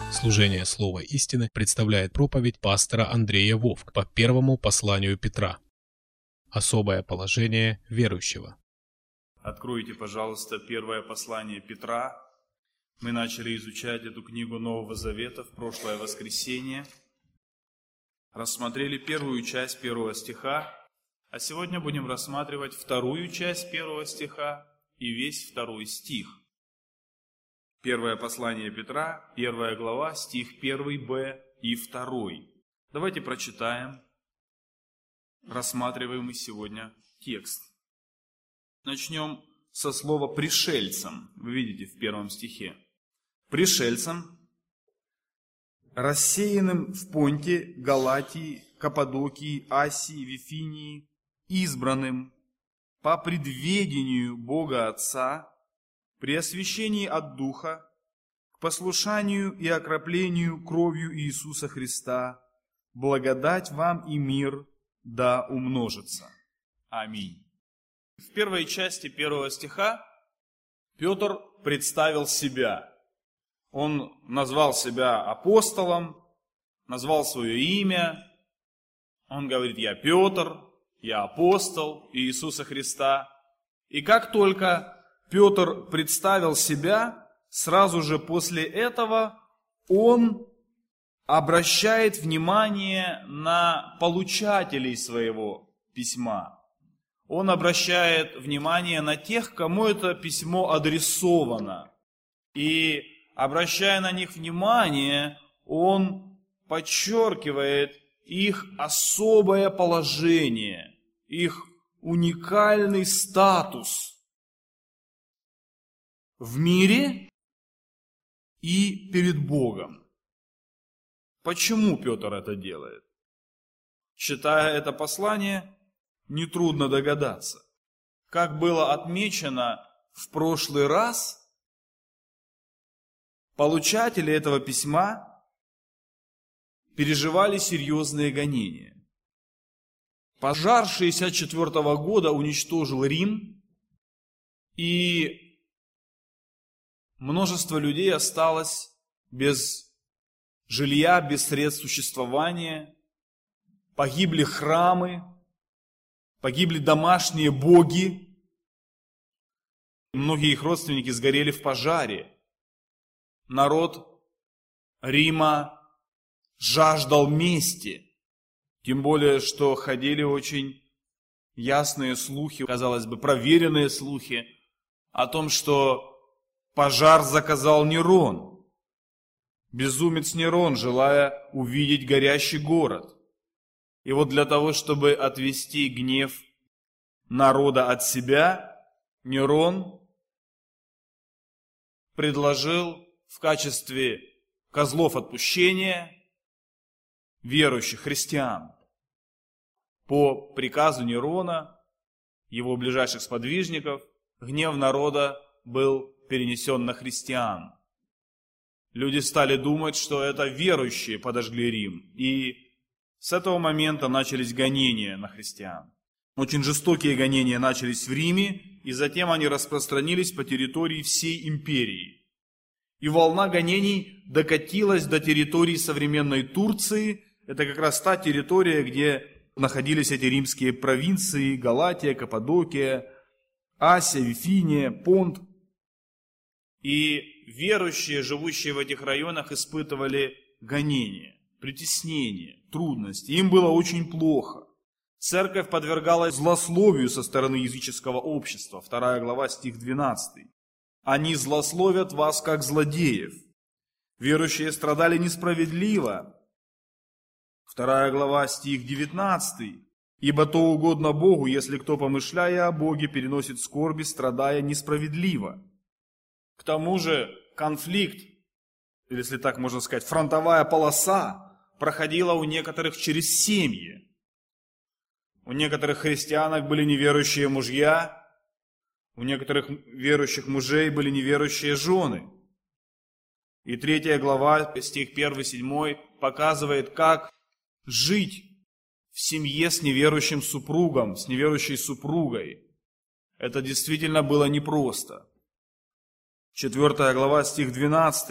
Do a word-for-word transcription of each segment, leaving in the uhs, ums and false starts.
Служение Слова истины представляет проповедь пастора Андрея Вовк по первому посланию Петра. Особое положение верующего. Откройте, пожалуйста, первое послание Петра. Мы начали изучать эту книгу Нового Завета в прошлое воскресенье. Рассмотрели первую часть первого стиха, а сегодня будем рассматривать вторую часть первого стиха и весь второй стих. Первое послание Петра, первая глава, стих первый Б и второй. Давайте прочитаем рассматриваемый сегодня текст. Начнем со слова «пришельцам». Вы видите в первом стихе. «Пришельцам, рассеянным в Понте, Галатии, Каппадокии, Асии, Вифинии, избранным по предведению Бога Отца, при освящении от Духа, к послушанию и окроплению кровью Иисуса Христа, благодать вам и мир да умножится. Аминь». В первой части первого стиха Петр представил себя. Он назвал себя апостолом, назвал свое имя. Он говорит: «Я Петр, я апостол Иисуса Христа». И как только Петр представил себя, сразу же после этого он обращает внимание на получателей своего письма. Он обращает внимание на тех, кому это письмо адресовано. И, обращая на них внимание, он подчеркивает их особое положение, их уникальный статус в мире и перед Богом. Почему Петр это делает? Читая это послание, нетрудно догадаться. Как было отмечено в прошлый раз, получатели этого письма переживали серьезные гонения. Пожар шестьдесят четвёртого года уничтожил Рим, и множество людей осталось без жилья, без средств существования, погибли храмы, погибли домашние боги, многие их родственники сгорели в пожаре. Народ Рима жаждал мести, тем более, что ходили очень ясные слухи, казалось бы, проверенные слухи о том, что пожар заказал Нерон, безумец Нерон, желая увидеть горящий город. И вот для того, чтобы отвести гнев народа от себя, Нерон предложил в качестве козлов отпущения верующих христиан. По приказу Нерона, его ближайших сподвижников, гнев народа был перенесен на христиан. Люди стали думать, что это верующие подожгли Рим, и с этого момента начались гонения на христиан. Очень жестокие гонения начались в Риме, и затем они распространились по территории всей империи. И волна гонений докатилась до территории современной Турции. Это как раз та территория, где находились эти римские провинции: Галатия, Каппадокия, Асия, Вифиния, Понт. И верующие, живущие в этих районах, испытывали гонения, притеснения, трудности. Им было очень плохо. Церковь подвергалась злословию со стороны языческого общества. Вторая глава, стих двенадцатый. «Они злословят вас, как злодеев». Верующие страдали несправедливо. Вторая глава, стих девятнадцатый. «Ибо то угодно Богу, если кто, помышляя о Боге, переносит скорби, страдая несправедливо». К тому же конфликт, или, если так можно сказать, фронтовая полоса проходила у некоторых через семьи. У некоторых христианок были неверующие мужья, у некоторых верующих мужей были неверующие жены. И третья глава, стих первый седьмой, показывает, как жить в семье с неверующим супругом, с неверующей супругой. Это действительно было непросто. Четвертая глава, стих двенадцатый.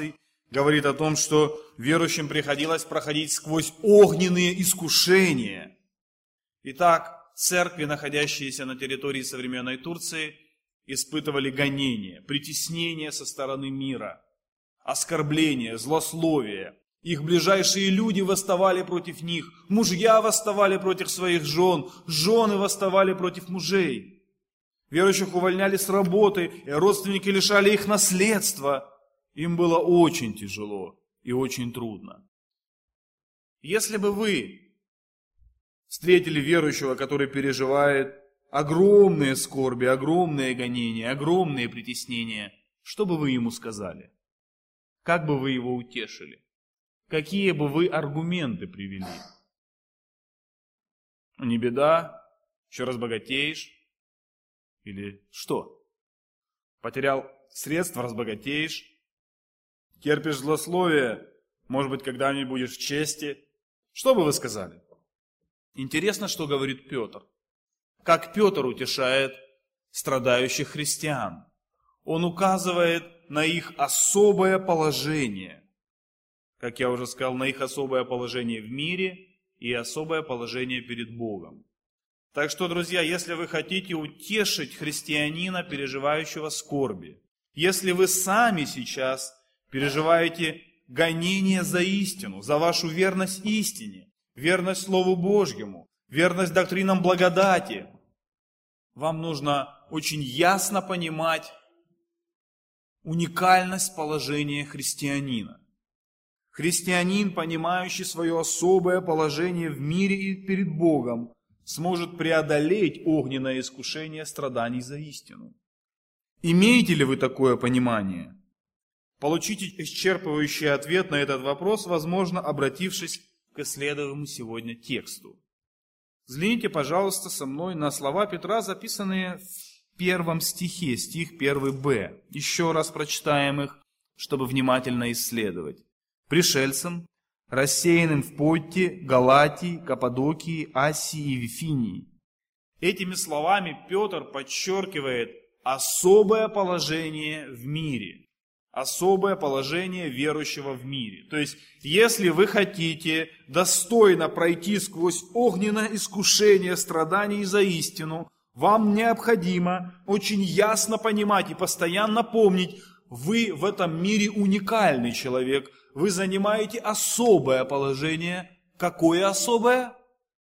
говорит о том, что верующим приходилось проходить сквозь огненные искушения. Итак, церкви, находящиеся на территории современной Турции, испытывали гонения, притеснения со стороны мира, оскорбления, злословия. Их ближайшие люди восставали против них, мужья восставали против своих жен, жены восставали против мужей. Верующих увольняли с работы, и родственники лишали их наследства. Им было очень тяжело и очень трудно. Если бы вы встретили верующего, который переживает огромные скорби, огромные гонения, огромные притеснения, что бы вы ему сказали? Как бы вы его утешили? Какие бы вы аргументы привели? Не беда, еще разбогатеешь. Или что? Потерял средства, разбогатеешь. Терпишь злословие, может быть, когда-нибудь будешь в чести. Что бы вы сказали? Интересно, что говорит Петр. Как Петр утешает страдающих христиан. Он указывает на их особое положение. Как я уже сказал, на их особое положение в мире и особое положение перед Богом. Так что, друзья, если вы хотите утешить христианина, переживающего скорби, если вы сами сейчас переживаете гонение за истину, за вашу верность истине, верность Слову Божьему, верность доктринам благодати, вам нужно очень ясно понимать уникальность положения христианина. Христианин, понимающий свое особое положение в мире и перед Богом, сможет преодолеть огненное искушение страданий за истину. Имеете ли вы такое понимание? Получите исчерпывающий ответ на этот вопрос, возможно, обратившись к исследуемому сегодня тексту. Взгляните, пожалуйста, со мной на слова Петра, записанные в первом стихе, стих первый бэ. Еще раз прочитаем их, чтобы внимательно исследовать. «Пришельцам, рассеянным в Понте, Галатии, Каппадокии, Асии и Вифинии». Этими словами Петр подчеркивает особое положение в мире. Особое положение верующего в мире. То есть, если вы хотите достойно пройти сквозь огненное искушение страданий за истину, вам необходимо очень ясно понимать и постоянно помнить, вы в этом мире уникальный человек, вы занимаете особое положение. Какое особое?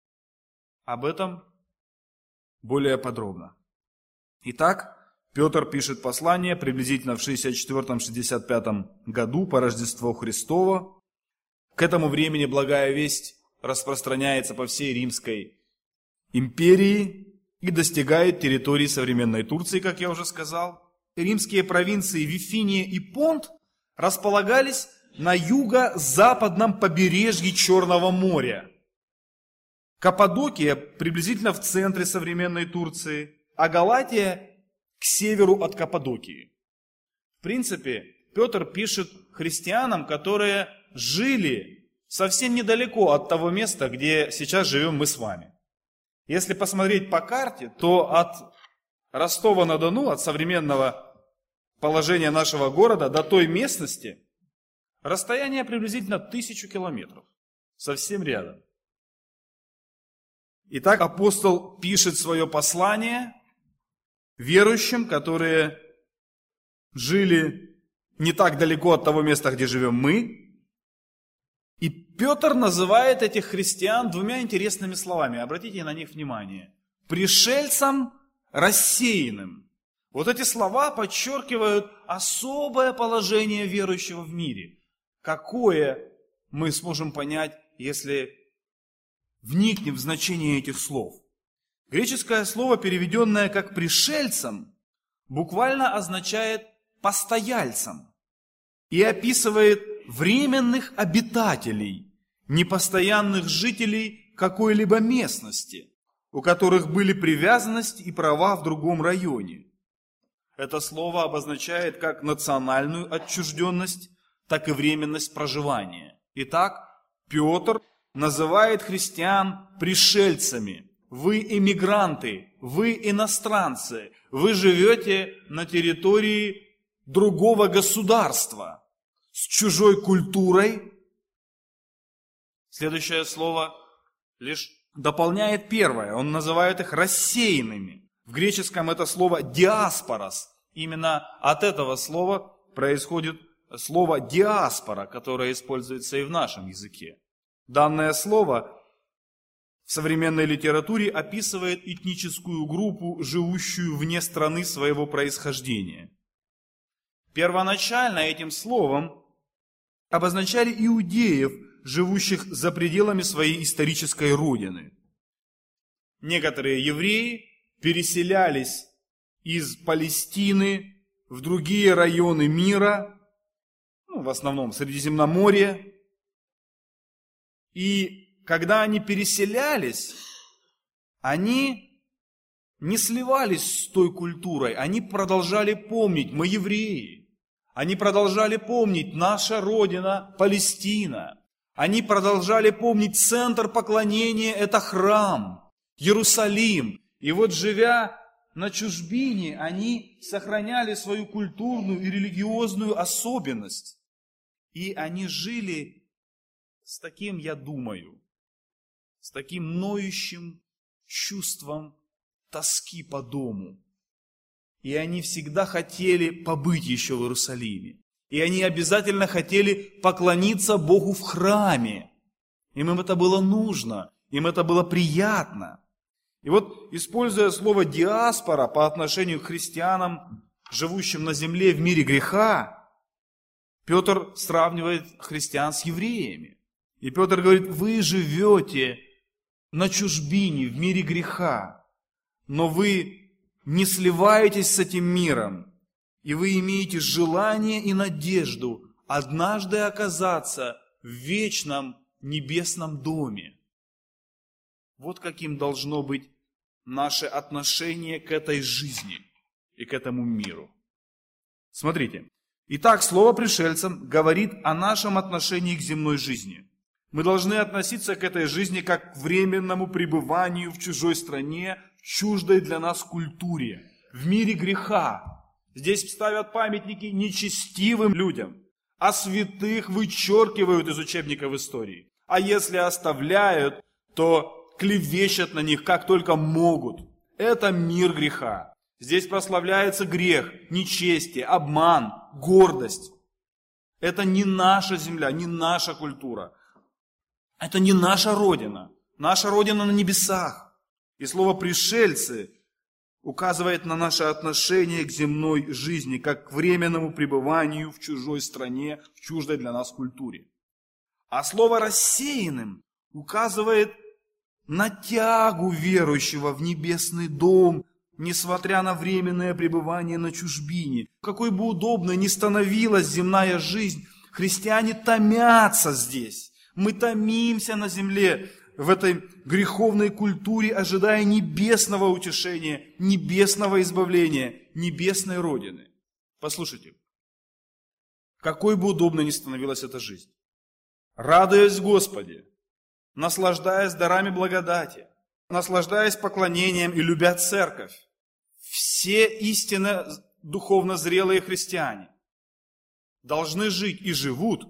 Об этом более подробно. Итак, Петр пишет послание приблизительно в шестьдесят четвёртом — шестьдесят пятом году по Рождеству Христово. К этому времени благая весть распространяется по всей Римской империи и достигает территории современной Турции, как я уже сказал. Римские провинции Вифиния и Понт располагались на юго-западном побережье Черного моря. Каппадокия приблизительно в центре современной Турции, а Галатия к северу от Каппадокии. В принципе, Петр пишет христианам, которые жили совсем недалеко от того места, где сейчас живем мы с вами. Если посмотреть по карте, то от Ростова-на-Дону, от современного положения нашего города до той местности, расстояние приблизительно тысячу километров. Совсем рядом. Итак, апостол пишет свое послание верующим, которые жили не так далеко от того места, где живем мы. И Петр называет этих христиан двумя интересными словами. Обратите на них внимание. Пришельцам рассеянным. Вот эти слова подчеркивают особое положение верующего в мире. Какое мы сможем понять, если вникнем в значение этих слов? Греческое слово, переведенное как «пришельцам», буквально означает «постояльцам» и описывает временных обитателей, непостоянных жителей какой-либо местности, у которых были привязанность и права в другом районе. Это слово обозначает как национальную отчужденность, так и временность проживания. Итак, Петр называет христиан пришельцами. Вы эмигранты, вы иностранцы, вы живете на территории другого государства. с чужой культурой. Следующее слово лишь дополняет первое. Он называет их рассеянными. В греческом это слово диаспорос. Именно от этого слова происходит слово диаспора, которое используется и в нашем языке. Данное слово в современной литературе описывает этническую группу, живущую вне страны своего происхождения. Первоначально этим словом обозначали иудеев, живущих за пределами своей исторической родины. Некоторые евреи переселялись из Палестины в другие районы мира, ну, в основном Средиземноморье. И когда они переселялись, они не сливались с той культурой, они продолжали помнить, мы евреи. Они продолжали помнить, наша родина Палестина. Они продолжали помнить, центр поклонения – это храм, Иерусалим. И вот, живя на чужбине, они сохраняли свою культурную и религиозную особенность. И они жили с таким, я думаю, с таким ноющим чувством тоски по дому. И они всегда хотели побыть еще в Иерусалиме. И они обязательно хотели поклониться Богу в храме. Им это было нужно, им это было приятно. И вот, используя слово «диаспора» по отношению к христианам, живущим на земле в мире греха, Петр сравнивает христиан с евреями. И Петр говорит: вы живете на чужбине, в мире греха, но вы не сливаетесь с этим миром, и вы имеете желание и надежду однажды оказаться в вечном небесном доме. Вот каким должно быть наше отношение к этой жизни и к этому миру. Смотрите. Итак, слово пришельцам говорит о нашем отношении к земной жизни. Мы должны относиться к этой жизни как к временному пребыванию в чужой стране, в чуждой для нас культуре, в мире греха. Здесь ставят памятники нечестивым людям, а святых вычеркивают из учебников истории. А если оставляют, то клевещут на них как только могут. Это мир греха. Здесь прославляется грех, нечестие, обман, гордость. Это не наша земля, не наша культура. Это не наша родина. Наша родина на небесах. И слово «пришельцы» указывает на наше отношение к земной жизни, как к временному пребыванию в чужой стране, в чуждой для нас культуре. А слово «рассеянным» указывает на тягу верующего в небесный дом, несмотря на временное пребывание на чужбине. Какой бы удобной ни становилась земная жизнь, христиане томятся здесь. Мы томимся на земле, в этой греховной культуре, ожидая небесного утешения, небесного избавления, небесной Родины. Послушайте, какой бы удобной ни становилась эта жизнь, радуясь Господе, наслаждаясь дарами благодати, наслаждаясь поклонением и любя церковь, все истинно духовно зрелые христиане должны жить и живут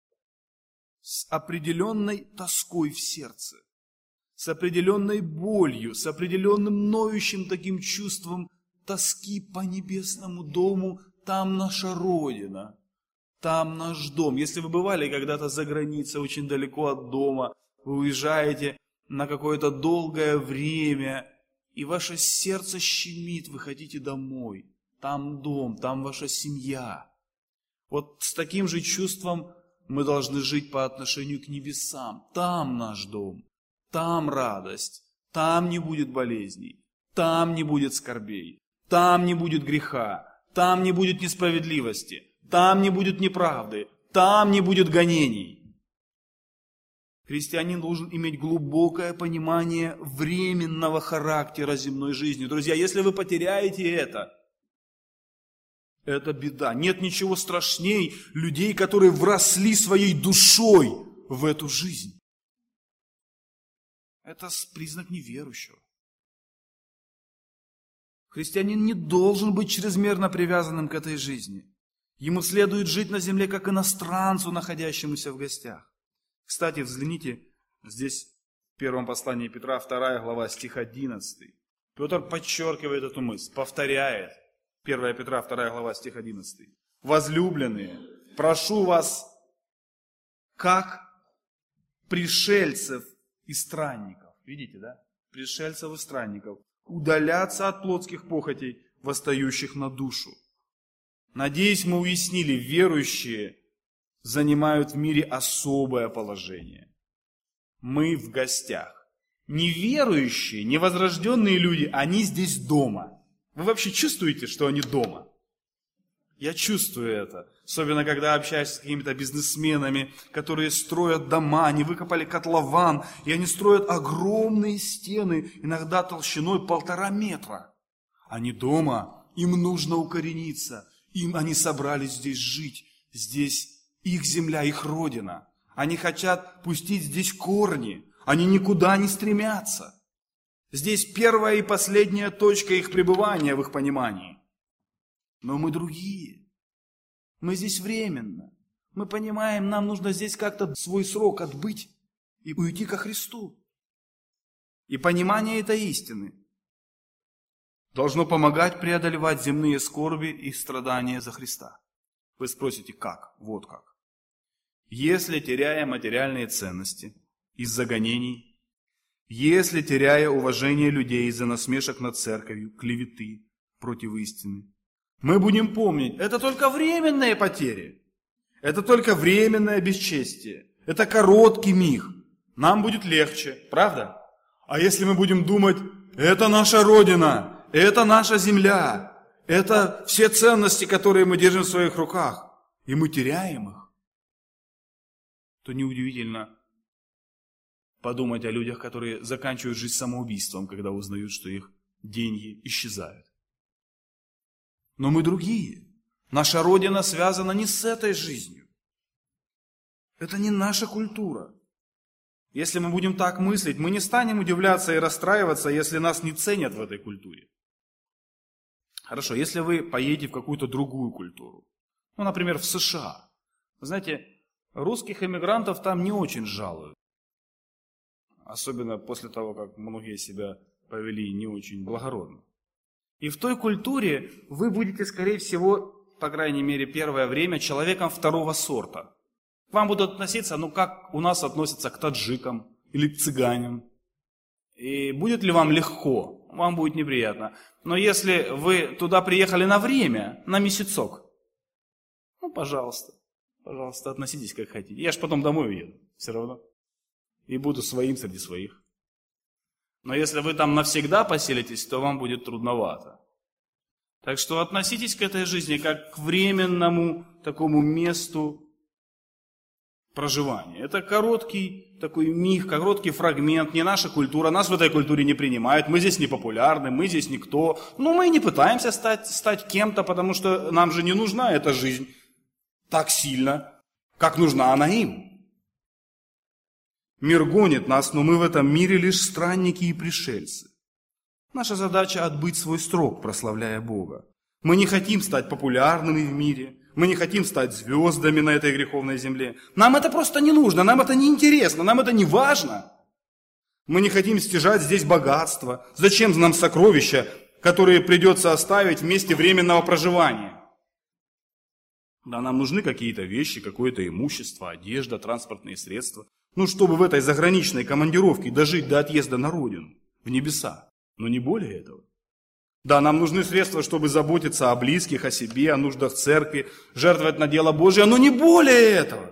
с определенной тоской в сердце, с определенной болью, с определенным ноющим таким чувством тоски по небесному дому. Там наша Родина, там наш дом. Если вы бывали когда-то за границей, очень далеко от дома, вы уезжаете на какое-то долгое время, и ваше сердце щемит, вы хотите домой. Там дом, там ваша семья. Вот с таким же чувством мы должны жить по отношению к небесам. Там наш дом, там радость, там не будет болезней, там не будет скорбей, там не будет греха, там не будет несправедливости, там не будет неправды, там не будет гонений. Христианин должен иметь глубокое понимание временного характера земной жизни. Друзья, если вы потеряете это, это беда. Нет ничего страшней людей, которые вросли своей душой в эту жизнь. Это признак неверующего. Христианин не должен быть чрезмерно привязанным к этой жизни. Ему следует жить на земле, как иностранцу, находящемуся в гостях. Кстати, взгляните, здесь в первом послании Петра, вторая глава, стих одиннадцатый. Петр подчеркивает эту мысль, повторяет. первое Петра, вторая глава, стих одиннадцатый. «Возлюбленные, прошу вас, как пришельцев и странников». Видите, да? Пришельцев и странников. «Удаляться от плотских похотей, восстающих на душу». Надеюсь, мы уяснили, верующие занимают в мире особое положение. Мы в гостях. Неверующие, невозрожденные люди, они здесь дома. Вы вообще чувствуете, что они дома? Я чувствую это. Особенно, когда общаюсь с какими-то бизнесменами, которые строят дома, они выкопали котлован, и они строят огромные стены, иногда толщиной полтора метра. Они дома, им нужно укорениться, им они собрались здесь жить, здесь их земля, их родина. Они хотят пустить здесь корни, они никуда не стремятся. Здесь первая и последняя точка их пребывания в их понимании. Но мы другие. Мы здесь временно. Мы понимаем, нам нужно здесь как-то свой срок отбыть и уйти ко Христу. И понимание этой истины должно помогать преодолевать земные скорби и страдания за Христа. Вы спросите, как? Вот как. Если, теряя материальные ценности из-за гонений, если, теряя уважение людей из-за насмешек над церковью, клеветы против истины, мы будем помнить, это только временные потери, это только временное бесчестие, это короткий миг, нам будет легче, правда? А если мы будем думать, это наша Родина, это наша земля, это все ценности, которые мы держим в своих руках, и мы теряем их, то неудивительно подумать о людях, которые заканчивают жизнь самоубийством, когда узнают, что их деньги исчезают. Но мы другие. Наша Родина связана не с этой жизнью. Это не наша культура. Если мы будем так мыслить, мы не станем удивляться и расстраиваться, если нас не ценят в этой культуре. Хорошо, если вы поедете в какую-то другую культуру, ну, например, в США, вы знаете, русских эмигрантов там не очень жалуют. Особенно после того, как многие себя повели не очень благородно. И в той культуре вы будете, скорее всего, по крайней мере, первое время, человеком второго сорта. К вам будут относиться, ну, как у нас относятся к таджикам или к цыганям. И будет ли вам легко? Вам будет неприятно. Но если вы туда приехали на время, на месяцок, ну, пожалуйста, пожалуйста, относитесь как хотите. Я же потом домой уеду, все равно. И буду своим среди своих. Но если вы там навсегда поселитесь, то вам будет трудновато. Так что относитесь к этой жизни как к временному такому месту проживания. Это короткий такой миг, короткий фрагмент, не наша культура, нас в этой культуре не принимают, мы здесь не популярны, мы здесь никто. Но мы и не пытаемся стать, стать кем-то, потому что нам же не нужна эта жизнь так сильно, как нужна она им. Мир гонит нас, но мы в этом мире лишь странники и пришельцы. Наша задача отбыть свой срок, прославляя Бога. Мы не хотим стать популярными в мире, мы не хотим стать звездами на этой греховной земле. Нам это просто не нужно, нам это не интересно, нам это не важно. Мы не хотим стяжать здесь богатство. Зачем нам сокровища, которые придется оставить в месте временного проживания? Да, нам нужны какие-то вещи, какое-то имущество, одежда, транспортные средства. Ну, чтобы в этой заграничной командировке дожить до отъезда на родину, в небеса. Но не более этого. Да, нам нужны средства, чтобы заботиться о близких, о себе, о нуждах церкви, жертвовать на дело Божие, но не более этого.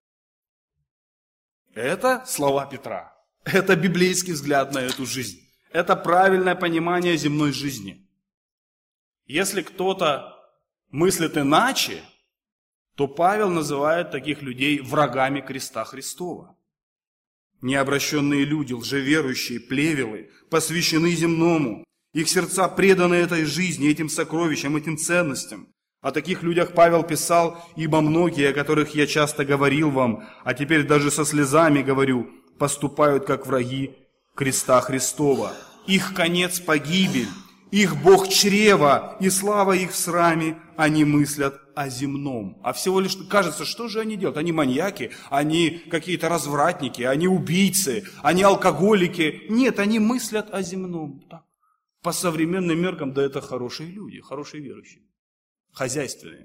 Это слова Петра. Это библейский взгляд на эту жизнь. Это правильное понимание земной жизни. Если кто-то мыслит иначе, то Павел называет таких людей врагами креста Христова. Необращенные люди, лжеверующие, плевелы, посвящены земному. Их сердца преданы этой жизни, этим сокровищам, этим ценностям. О таких людях Павел писал, ибо многие, о которых я часто говорил вам, а теперь даже со слезами говорю, поступают как враги креста Христова. Их конец – погибель, Их Бог чрево, и слава их в сраме, они мыслят о земном. А всего лишь кажется, что же они делают? Они маньяки, они какие-то развратники, они убийцы, они алкоголики. Нет, они мыслят о земном. Так. По современным меркам, да это хорошие люди, хорошие верующие, хозяйственные.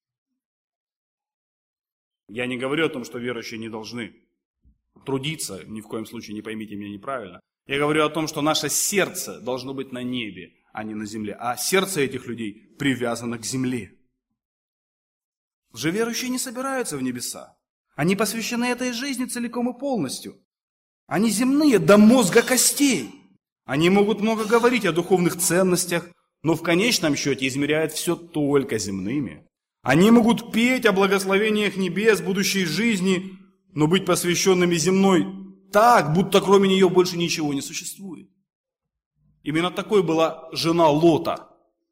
Я не говорю о том, что верующие не должны трудиться, ни в коем случае не поймите меня неправильно. Я говорю о том, что наше сердце должно быть на небе, а не на земле. А сердце этих людей привязано к земле. Лжеверующие не собираются в небеса. Они посвящены этой жизни целиком и полностью. Они земные до мозга костей. Они могут много говорить о духовных ценностях, но в конечном счете измеряют все только земными. Они могут петь о благословениях небес, будущей жизни, но быть посвященными земной так, будто кроме нее больше ничего не существует. Именно такой была жена Лота.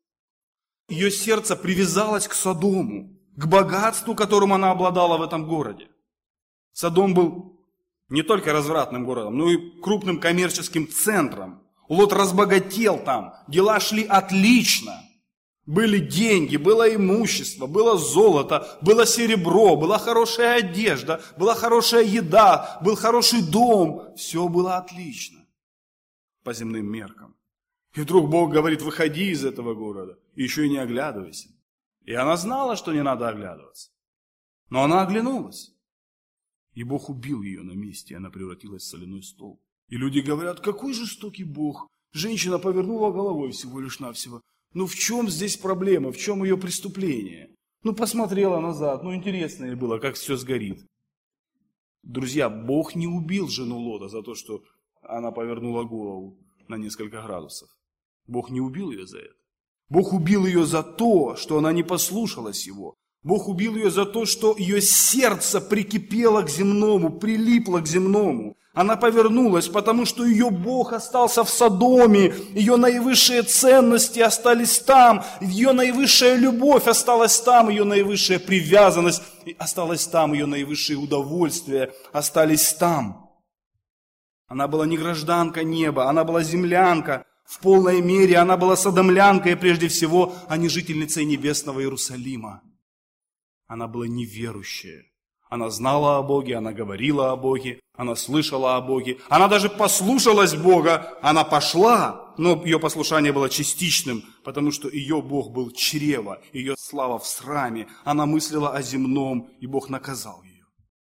Ее сердце привязалось к Содому, к богатству, которым она обладала в этом городе. Содом был не только развратным городом, но и крупным коммерческим центром. Лот разбогател там, дела шли отлично. Были деньги, было имущество, было золото, было серебро, была хорошая одежда, была хорошая еда, был хороший дом. Все было отлично по земным меркам. И вдруг Бог говорит: выходи из этого города, и еще и не оглядывайся. И она знала, что не надо оглядываться. Но она оглянулась. И Бог убил ее на месте, и она превратилась в соляной столб. И люди говорят: какой жестокий Бог. Женщина повернула головой всего лишь навсего. Ну в чем здесь проблема, в чем ее преступление? Ну посмотрела назад, ну интересно ей было, как все сгорит. Друзья, Бог не убил жену Лота за то, что она повернула голову на несколько градусов. Бог не убил ее за это. Бог убил ее за то, что она не послушалась Его. Бог убил ее за то, что ее сердце прикипело к земному, прилипло к земному. Она повернулась, потому что ее Бог остался в Содоме, ее наивысшие ценности остались там, ее наивысшая любовь осталась там, ее наивысшая привязанность осталась там, ее наивысшие удовольствия остались там. Она была не гражданка неба, она была землянка в полной мере, она была содомлянкой прежде всего, а не жительницей небесного Иерусалима. Она была неверующая. Она знала о Боге, она говорила о Боге, она слышала о Боге, она даже послушалась Бога, она пошла, но ее послушание было частичным, потому что ее Бог был чрево, ее слава в сраме, она мыслила о земном, и Бог наказал ее.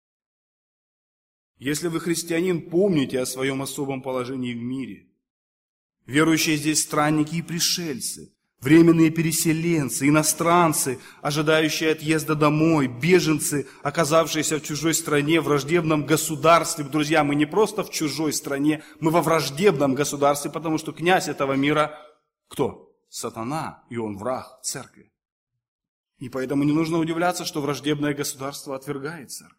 Если вы христианин, помните о своем особом положении в мире. Верующие здесь странники и пришельцы, временные переселенцы, иностранцы, ожидающие отъезда домой, беженцы, оказавшиеся в чужой стране, в враждебном государстве. Друзья, мы не просто в чужой стране, мы во враждебном государстве, потому что князь этого мира кто? Сатана, и он враг церкви. И поэтому не нужно удивляться, что враждебное государство отвергает церковь.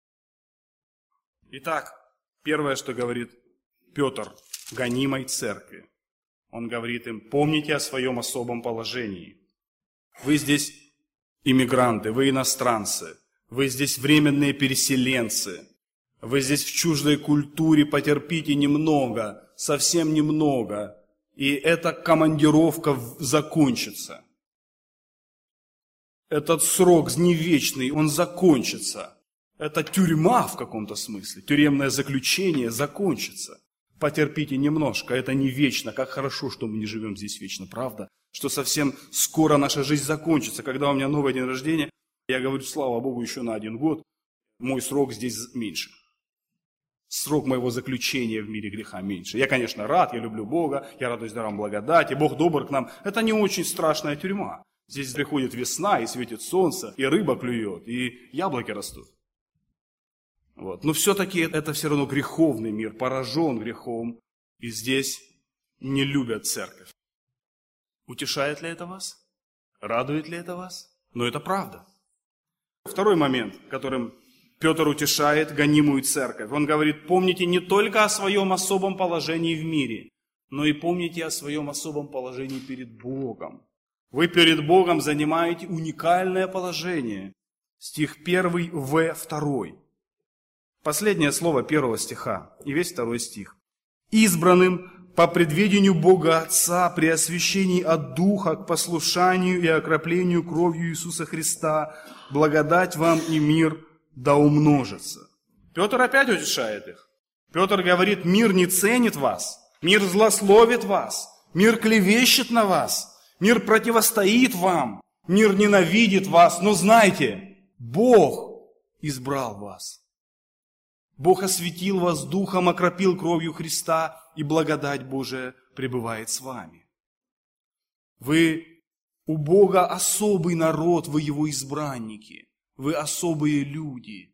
Итак, первое, что говорит Петр гонимой церкви. Он говорит им: помните о своем особом положении. Вы здесь иммигранты, вы иностранцы, вы здесь временные переселенцы, вы здесь в чуждой культуре, потерпите немного, совсем немного, и эта командировка закончится. Этот срок не вечный, он закончится. Это тюрьма в каком-то смысле, тюремное заключение закончится. Потерпите немножко, это не вечно. Как хорошо, что мы не живем здесь вечно, правда? Что совсем скоро наша жизнь закончится. Когда у меня новый день рождения, я говорю: слава Богу, еще на один год, мой срок здесь меньше. Срок моего заключения в мире греха меньше. Я, конечно, рад, я люблю Бога, я радуюсь дарам благодати, Бог добр к нам. Это не очень страшная тюрьма. Здесь приходит весна, и светит солнце, и рыба клюет, и яблоки растут. Вот. Но все-таки это все равно греховный мир, поражен грехом, и здесь не любят церковь. Утешает ли это вас? Радует ли это вас? Но это правда. Второй момент, которым Петр утешает гонимую церковь. Он говорит: помните не только о своем особом положении в мире, но и помните о своем особом положении перед Богом. Вы перед Богом занимаете уникальное положение. Стих первый, В второй. Последнее слово первого стиха и весь второй стих. Избранным по предведению Бога Отца при освящении от Духа к послушанию и окроплению кровью Иисуса Христа, благодать вам и мир да умножится». Петр опять утешает их. Петр говорит, мир не ценит вас, мир злословит вас, мир клевещет на вас, мир противостоит вам, мир ненавидит вас, но знайте, Бог избрал вас. Бог осветил вас Духом, окропил кровью Христа, и благодать Божия пребывает с вами. Вы у Бога особый народ, вы Его избранники, вы особые люди.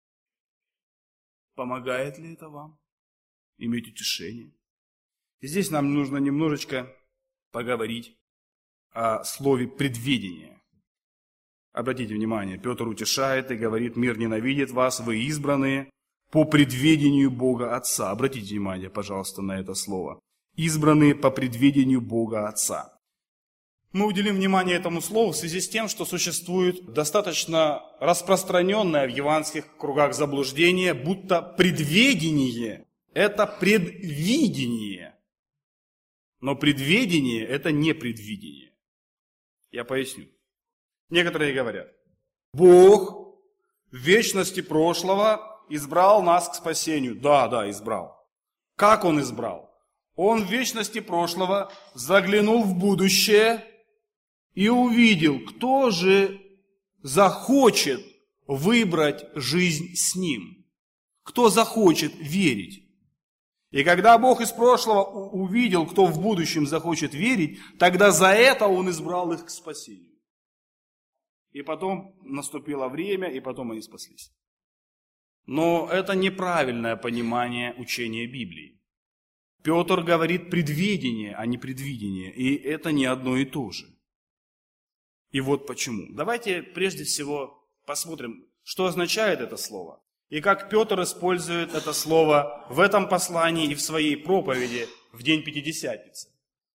Помогает ли это вам иметь утешение? И здесь нам нужно немножечко поговорить о слове «предведение». Обратите внимание, Петр утешает и говорит, мир ненавидит вас, вы избранные по предведению Бога Отца. Обратите внимание, пожалуйста, на это слово. Избранные по предведению Бога Отца. Мы уделим внимание этому слову в связи с тем, что существует достаточно распространенное в евангельских кругах заблуждение, будто предведение – это предвидение. Но предведение – это не предвидение. Я поясню. Некоторые говорят, Бог в вечности прошлого избрал нас к спасению. Да, да, избрал. Как Он избрал? Он в вечности прошлого заглянул в будущее и увидел, кто же захочет выбрать жизнь с Ним. Кто захочет верить. И когда Бог из прошлого увидел, кто в будущем захочет верить, тогда за это Он избрал их к спасению. И потом наступило время, и потом они спаслись. Но это неправильное понимание учения Библии. Петр говорит предведение, а не предвидение. И это не одно и то же. И вот почему. Давайте прежде всего посмотрим, что означает это слово. И как Петр использует это слово в этом послании и в своей проповеди в день Пятидесятницы.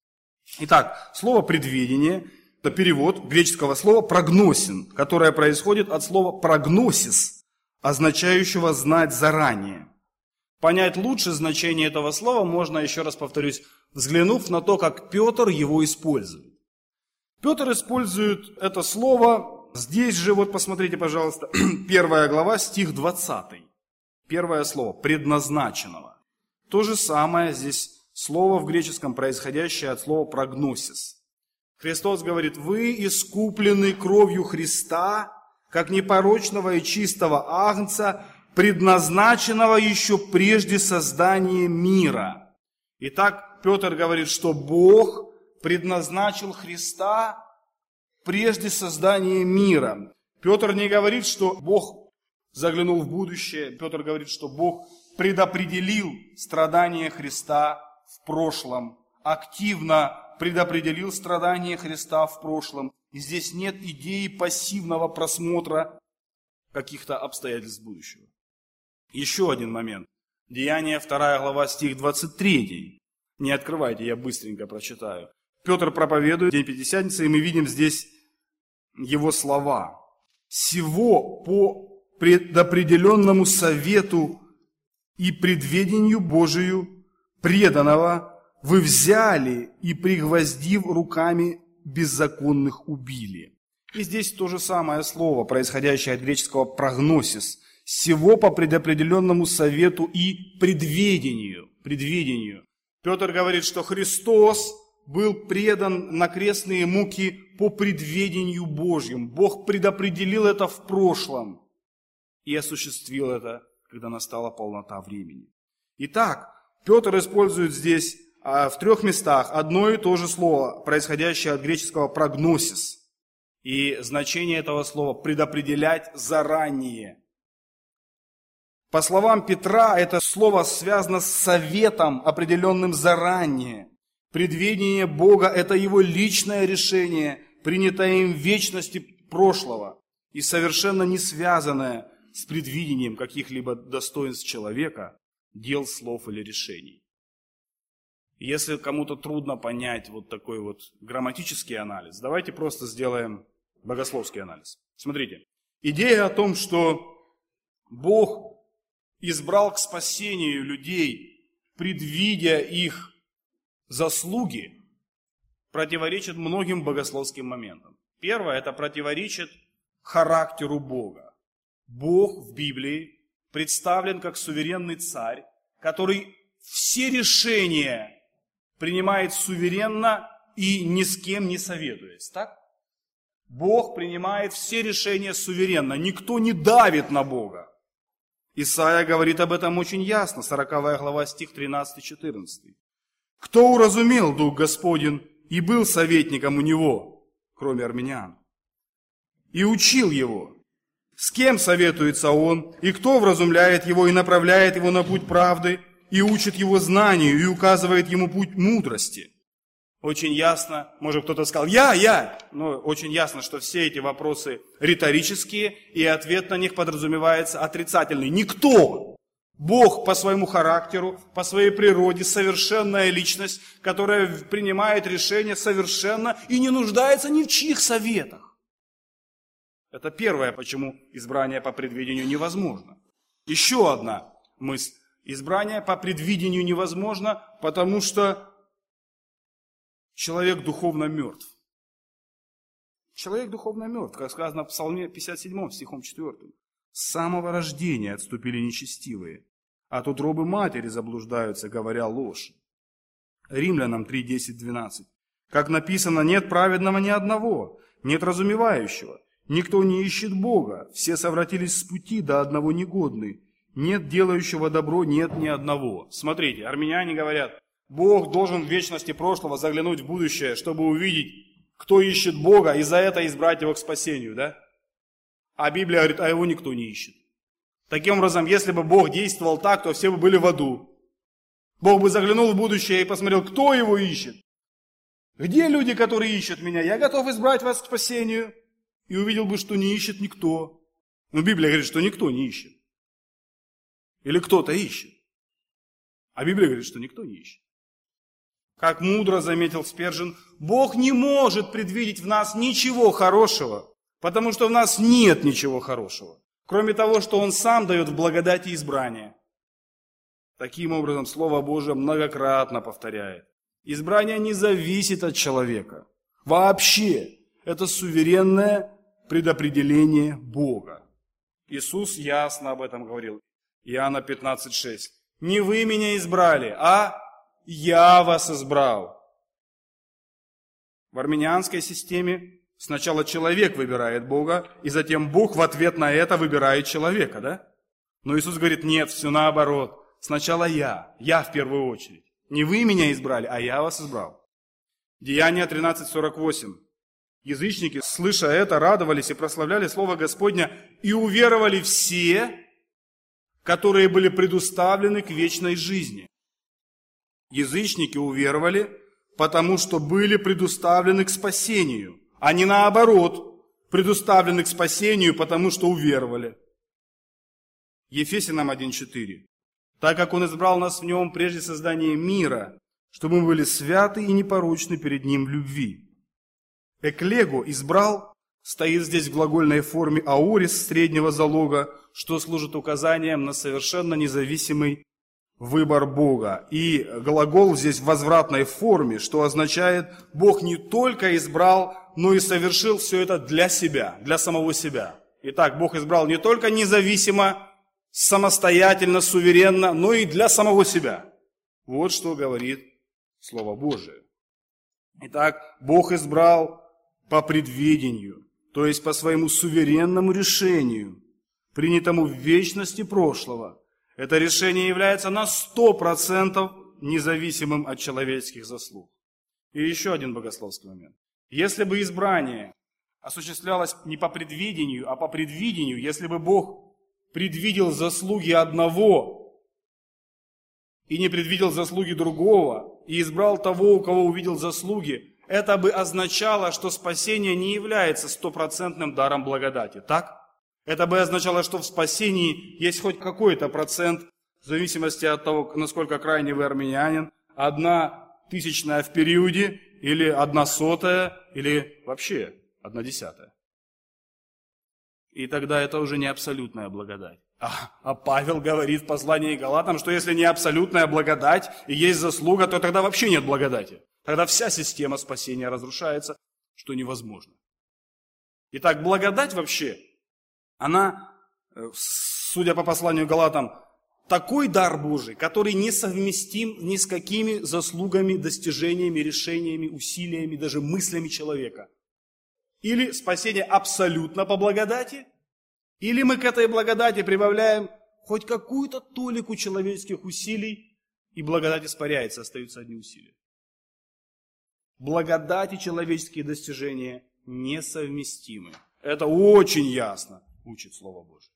Итак, слово «предведение» – это перевод греческого слова «прогносин», которое происходит от слова «прогносис», означающего «знать заранее». Понять лучше значение этого слова можно, еще раз повторюсь, взглянув на то, как Петр его использует. Петр использует это слово здесь же, вот посмотрите, пожалуйста, первая глава, стих двадцатый. Первое слово «предназначенного». То же самое здесь слово в греческом, происходящее от слова «прогносис». Христос говорит, вы искуплены кровью Христа, как непорочного и чистого агнца, предназначенного еще прежде создания мира. Итак, Петр говорит, что Бог предназначил Христа прежде создания мира. Петр не говорит, что Бог заглянул в будущее. Петр говорит, что Бог предопределил страдания Христа в прошлом, активно предопределил страдания Христа в прошлом. И здесь нет идеи пассивного просмотра каких-то обстоятельств будущего. Еще один момент. Деяния, вторая глава, стих двадцать три. Не открывайте, я быстренько прочитаю. Петр проповедует день Пятидесятницы, и мы видим здесь его слова. «Сего по предопределенному совету и предведению Божию преданного вы взяли и, пригвоздив руками беззаконных, убили». И здесь то же самое слово, происходящее от греческого «прогносис». «Сего по предопределенному совету и предведению». предведению. Петр говорит, что Христос был предан на крестные муки по предведению Божьему. Бог предопределил это в прошлом и осуществил это, когда настала полнота времени. Итак, Петр использует здесь в трех местах одно и то же слово, происходящее от греческого «прогносис». И значение этого слова – предопределять заранее. По словам Петра, это слово связано с советом, определенным заранее. Предвидение Бога – это его личное решение, принятое им в вечности прошлого и совершенно не связанное с предвидением каких-либо достоинств человека, дел, слов или решений. Если кому-то трудно понять вот такой вот грамматический анализ, давайте просто сделаем богословский анализ. Смотрите, идея о том, что Бог избрал к спасению людей, предвидя их заслуги противоречит многим богословским моментам. Первое, это противоречит характеру Бога. Бог в Библии представлен как суверенный царь, который все решения принимает суверенно и ни с кем не советуясь. Так? Бог принимает все решения суверенно, никто не давит на Бога. Исайя говорит об этом очень ясно, сороковая глава, стих тринадцатый-четырнадцатый. «Кто уразумел Дух Господень и был советником у Него, кроме армян, и учил Его? С кем советуется Он, и кто вразумляет Его и направляет Его на путь правды, и учит Его знанию, и указывает Ему путь мудрости?» Очень ясно, может кто-то сказал «я, я», но очень ясно, что все эти вопросы риторические, и ответ на них подразумевается отрицательный. Никто! Бог по своему характеру, по своей природе, совершенная личность, которая принимает решения совершенно и не нуждается ни в чьих советах. Это первое, почему избрание по предвидению невозможно. Еще одна мысль. Избрание по предвидению невозможно, потому что человек духовно мертв. Человек духовно мертв, как сказано в Псалме пятьдесят семь, стихом четвёртым. С самого рождения отступили нечестивые, от утробы матери заблуждаются, говоря ложь. Римлянам три, десять, двенадцать. Как написано, нет праведного ни одного, нет разумевающего, никто не ищет Бога, все совратились с пути, до одного негодны, нет делающего добро, нет ни одного. Смотрите, армяне говорят, Бог должен в вечности прошлого заглянуть в будущее, чтобы увидеть, кто ищет Бога, и за это избрать его к спасению, да? А Библия говорит, а его никто не ищет. Таким образом, если бы Бог действовал так, то все бы были в аду. Бог бы заглянул в будущее и посмотрел, кто его ищет. Где люди, которые ищут меня? Я готов избрать вас к спасению. И увидел бы, что не ищет никто. Но Библия говорит, что никто не ищет. Или кто-то ищет. А Библия говорит, что никто не ищет. Как мудро заметил Спержин, Бог не может предвидеть в нас ничего хорошего, потому что в нас нет ничего хорошего, кроме того, что Он сам дает в благодати избрания. Таким образом, Слово Божие многократно повторяет. Избрание не зависит от человека. Вообще, это суверенное предопределение Бога. Иисус ясно об этом говорил. Иоанна пятнадцать, шесть. «Не вы меня избрали, а я вас избрал». В армянианской системе сначала человек выбирает Бога, и затем Бог в ответ на это выбирает человека, да? Но Иисус говорит, нет, все наоборот. Сначала я, я в первую очередь. Не вы меня избрали, а я вас избрал. Деяния тринадцать, сорок восемь. Язычники, слыша это, радовались и прославляли Слово Господня, и уверовали все, которые были предуставлены к вечной жизни. Язычники уверовали, потому что были предуставлены к спасению, а не наоборот, предуставлены к спасению, потому что уверовали. Ефесянам один, четыре. Так как Он избрал нас в Нем прежде создания мира, чтобы мы были святы и непорочны перед Ним в любви. Эклего избрал стоит здесь в глагольной форме аорис среднего залога, что служит указанием на совершенно независимый выбор Бога. И глагол здесь в возвратной форме, что означает, Бог не только избрал, но и совершил все это для себя, для самого себя. Итак, Бог избрал не только независимо, самостоятельно, суверенно, но и для самого себя. Вот что говорит Слово Божие. Итак, Бог избрал по предвидению, то есть по своему суверенному решению, принятому в вечности прошлого. Это решение является на сто процентов независимым от человеческих заслуг. И еще один богословский момент. Если бы избрание осуществлялось не по предвидению, а по предвидению, если бы Бог предвидел заслуги одного и не предвидел заслуги другого, и избрал того, у кого увидел заслуги, это бы означало, что спасение не является стопроцентным даром благодати, так? Это бы означало, что в спасении есть хоть какой-то процент, в зависимости от того, насколько крайне вы армянин, одна тысячная в периоде, или одна сотая, или вообще одна десятая. И тогда это уже не абсолютная благодать. А, а Павел говорит в послании к Галатам, что если не абсолютная благодать и есть заслуга, то тогда вообще нет благодати. Тогда вся система спасения разрушается, что невозможно. Итак, благодать вообще, она, судя по посланию к Галатам, такой дар Божий, который несовместим ни с какими заслугами, достижениями, решениями, усилиями, даже мыслями человека. Или спасение абсолютно по благодати, или мы к этой благодати прибавляем хоть какую-то толику человеческих усилий, и благодать испаряется, остаются одни усилия. Благодать и человеческие достижения несовместимы. Это очень ясно учит Слово Божие.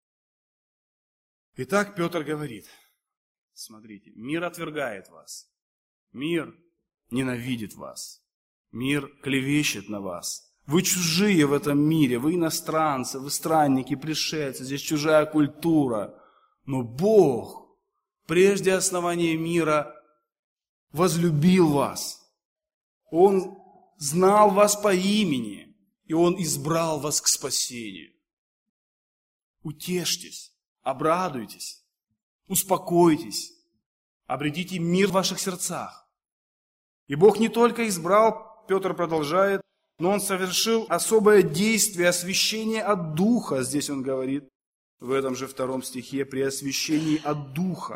Итак, Петр говорит, смотрите, мир отвергает вас, мир ненавидит вас, мир клевещет на вас. Вы чужие в этом мире, вы иностранцы, вы странники, пришельцы, здесь чужая культура. Но Бог прежде основания мира возлюбил вас. Он знал вас по имени, и Он избрал вас к спасению. Утешьтесь, обрадуйтесь, успокойтесь, обретите мир в ваших сердцах. И Бог не только избрал, Петр продолжает, но Он совершил особое действие освящения от Духа, здесь он говорит, в этом же втором стихе, при освящении от Духа.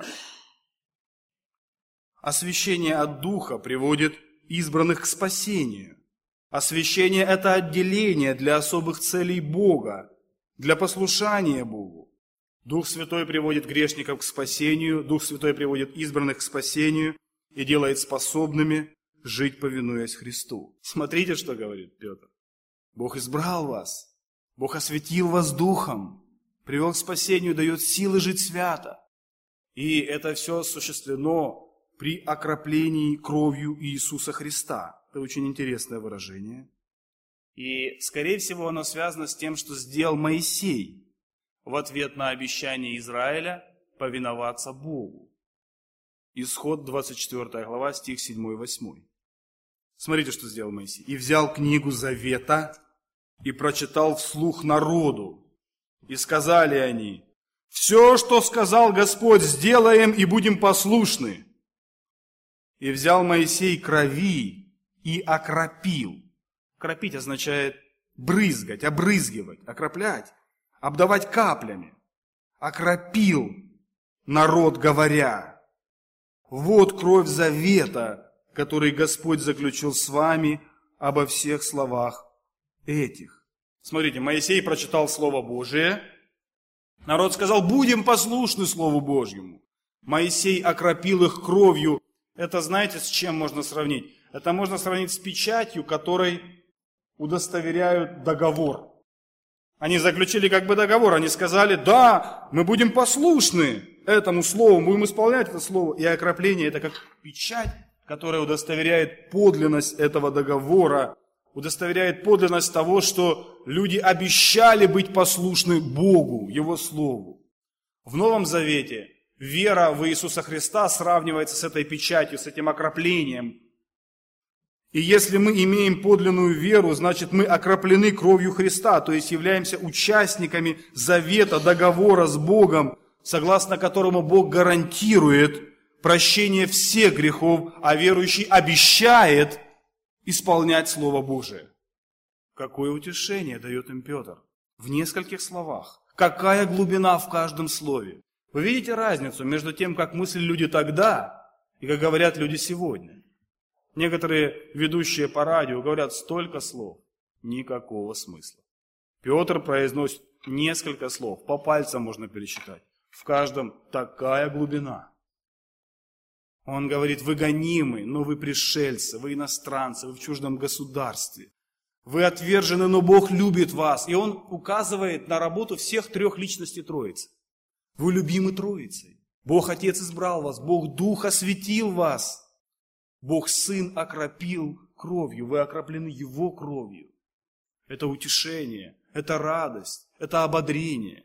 Освящение от Духа приводит избранных к спасению. Освящение – это отделение для особых целей Бога, для послушания Богу. Дух Святой приводит грешников к спасению, Дух Святой приводит избранных к спасению и делает способными жить, повинуясь Христу. Смотрите, что говорит Петр. Бог избрал вас, Бог осветил вас Духом, привел к спасению, дает силы жить свято. И это все осуществлено при окроплении кровью Иисуса Христа. Это очень интересное выражение. И, скорее всего, оно связано с тем, что сделал Моисей в ответ на обещание Израиля повиноваться Богу. Исход двадцать четвёртая глава, стих седьмой и восьмой. Смотрите, что сделал Моисей. «И взял книгу Завета и прочитал вслух народу. И сказали они: все, что сказал Господь, сделаем и будем послушны. И взял Моисей крови и окропил». Кропить означает брызгать, обрызгивать, окроплять, обдавать каплями. Окропил народ, говоря: вот кровь завета, который Господь заключил с вами обо всех словах этих. Смотрите, Моисей прочитал Слово Божие. Народ сказал: будем послушны Слову Божьему. Моисей окропил их кровью. Это знаете, с чем можно сравнить? Это можно сравнить с печатью, которой удостоверяют договор. Они заключили как бы договор. Они сказали: да, мы будем послушны этому слову, будем исполнять это слово. И окропление – это как печать, которая удостоверяет подлинность этого договора, удостоверяет подлинность того, что люди обещали быть послушны Богу, Его Слову. В Новом Завете вера в Иисуса Христа сравнивается с этой печатью, с этим окроплением. И если мы имеем подлинную веру, значит мы окроплены кровью Христа, то есть являемся участниками завета, договора с Богом, согласно которому Бог гарантирует прощение всех грехов, а верующий обещает исполнять Слово Божие. Какое утешение дает им Петр в нескольких словах. Какая глубина в каждом слове. Вы видите разницу между тем, как мыслили люди тогда и как говорят люди сегодня. Некоторые ведущие по радио говорят столько слов, никакого смысла. Петр произносит несколько слов, по пальцам можно пересчитать. В каждом такая глубина. Он говорит: вы гонимы, но вы пришельцы, вы иностранцы, вы в чуждом государстве. Вы отвержены, но Бог любит вас. И он указывает на работу всех трех личностей Троицы. Вы любимы Троицей. Бог Отец избрал вас, Бог Дух осветил вас. Бог Сын окропил кровью, вы окроплены Его кровью. Это утешение, это радость, это ободрение.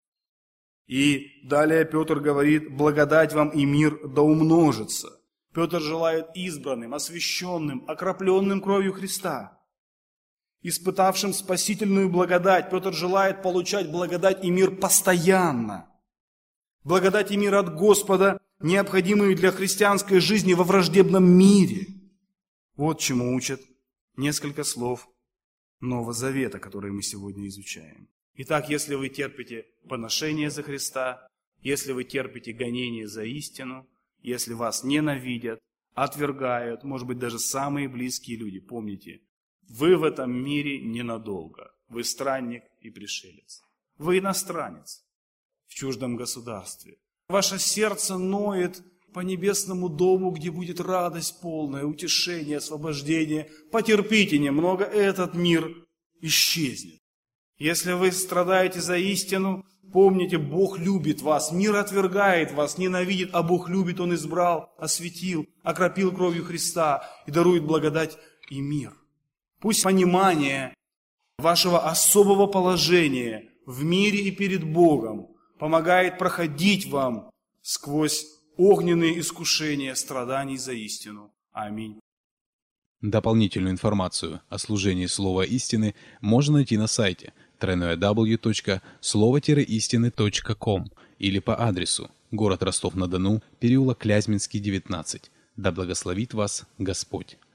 И далее Петр говорит: благодать вам и мир да умножится. Петр желает избранным, освященным, окропленным кровью Христа испытавшим спасительную благодать. Петр желает получать благодать и мир постоянно. Благодать и мир от Господа, необходимые для христианской жизни во враждебном мире. Вот чему учат несколько слов Нового Завета, которые мы сегодня изучаем. Итак, если вы терпите поношение за Христа, если вы терпите гонение за истину, если вас ненавидят, отвергают, может быть, даже самые близкие люди, помните, вы в этом мире ненадолго. Вы странник и пришелец. Вы иностранец в чуждом государстве. Ваше сердце ноет по небесному дому, где будет радость полная, утешение, освобождение. Потерпите немного, этот мир исчезнет. Если вы страдаете за истину, помните, Бог любит вас, мир отвергает вас, ненавидит, а Бог любит, Он избрал, осветил, окропил кровью Христа и дарует благодать и мир. Пусть понимание вашего особого положения в мире и перед Богом помогает проходить вам сквозь огненные искушения страданий за истину. Аминь. Дополнительную информацию о служении Слова Истины можно найти на сайте дабл ю дабл ю дабл ю точка слово истины точка ком или по адресу город Ростов-на-Дону, переулок Клязьминский, девятнадцать. Да благословит вас Господь!